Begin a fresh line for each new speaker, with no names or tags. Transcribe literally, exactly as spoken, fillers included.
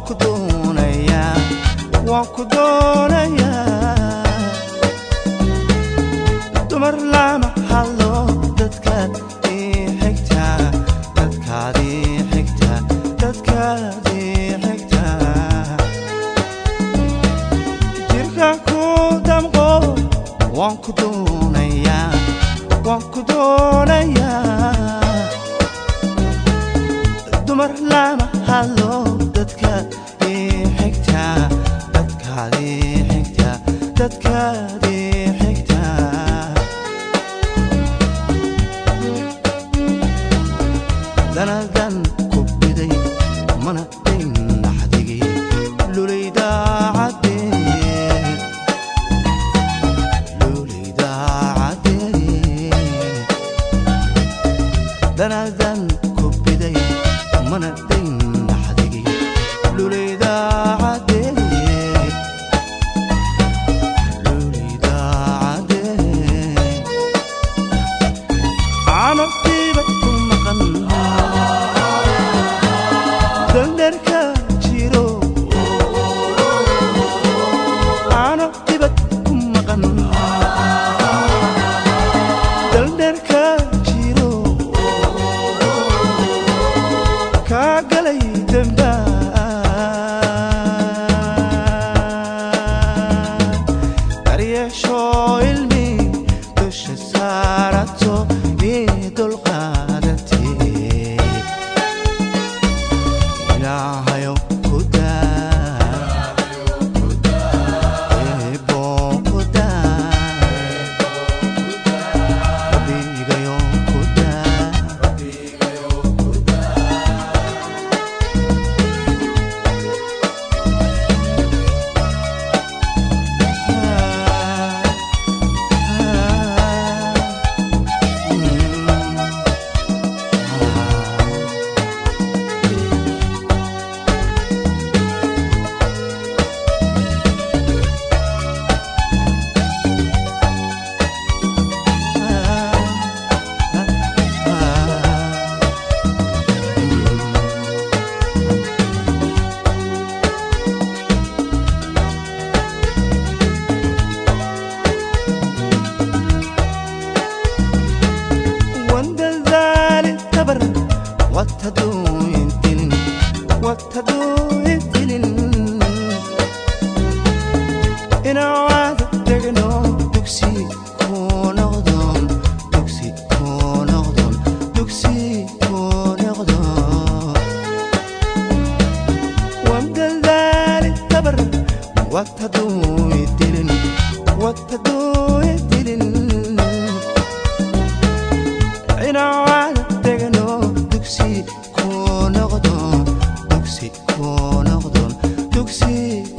ku doonayaa waan ku doonayaa dumar lama hadlo dadkaad ii xigtaa dadkaad ii xigtaa dadkaad ii xigtaa jirka ku damqo waan ku doonayaa waan ku doonayaa dumar lama hadlo dadkaad ii xigtaa dadkaad ii xigtaa dadkaad ii xigtaa danadan ku biday mana dayn naxdigay lulayda cadee lulayda cadee danadan ku biday mana dayn naxdigay lulayda cadee lulayda cadee canabtiiba ku maqan dalderka jiro canabtiiba ku maqan dalderka jiro kaa galay damba daryeesho ilmi dusha saarato ii dulqaadatee ilaahayow ku daa eebboon ku daa rabbigayow ku daa واتدو ينتلن واتدو ينتلن إنا عاد دقنو دكسي كون غضون دكسي كون غضون دكسي كون غضون وامدل ذلك تبر واتدو ينتلن واتدو ينتلن إنا عاد دقنو دكسي كون غضون دكسي كون غضون دكسي